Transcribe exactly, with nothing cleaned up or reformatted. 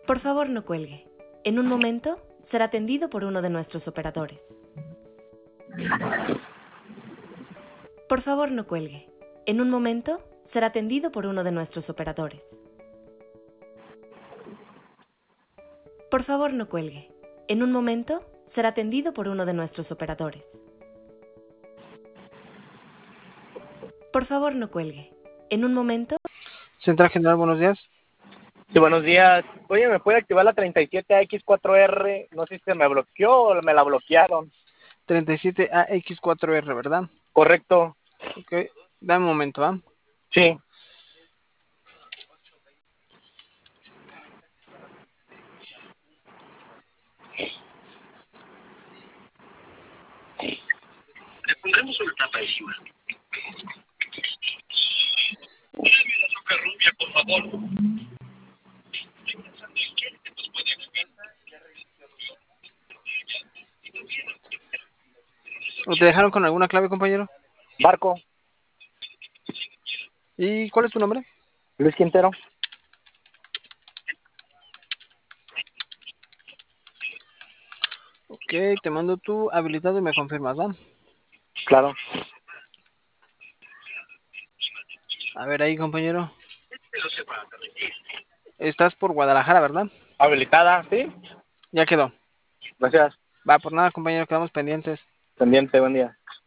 Por favor, no cuelgue. En un momento será atendido por uno de nuestros operadores. Por favor, no cuelgue. En un momento será atendido por uno de nuestros operadores. Por favor, no cuelgue. En un momento será atendido por uno de nuestros operadores. Por favor, no cuelgue. En un momento... Central General, buenos días. Sí, buenos días. Oye, ¿me puede activar la treinta y siete A X cuatro R? No sé si se me bloqueó o me la bloquearon. treinta y siete A X cuatro R, ¿verdad? Correcto. Ok, dame un momento, ¿va? Sí. Le pondremos una tapa encima. Dame el azúcar rubia, por favor. Estoy pensando en quién te nos puede ayudar. ¿O te dejaron con alguna clave, compañero? Barco. ¿Y cuál es tu nombre? Luis Quintero. Ok, te mando tu habilitado y me confirmas, ¿va? Claro. A ver ahí, compañero. Estás por Guadalajara, ¿verdad? Habilitada, ¿sí? Ya quedó. Gracias. Va, por nada, compañero, quedamos pendientes. Pendiente, buen día.